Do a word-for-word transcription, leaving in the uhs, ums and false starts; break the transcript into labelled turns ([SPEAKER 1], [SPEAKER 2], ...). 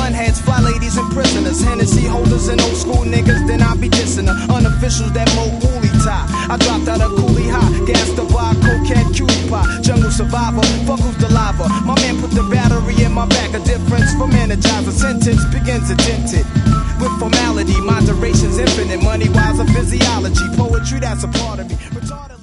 [SPEAKER 1] blunt heads, fly ladies and prisoners, Hennessy holders and old school niggas, then I be dissing her. Unofficials that mo woolly tie. I dropped out of coolie high, gas to buy, cokehead, cutie pie, jungle survivor, fuck who's the lava. My man put the battery in my back, a difference from energizer. Sentence begins attempted with formality, moderation's infinite. Money wise, a physiology, poetry that's a part of me. Retarded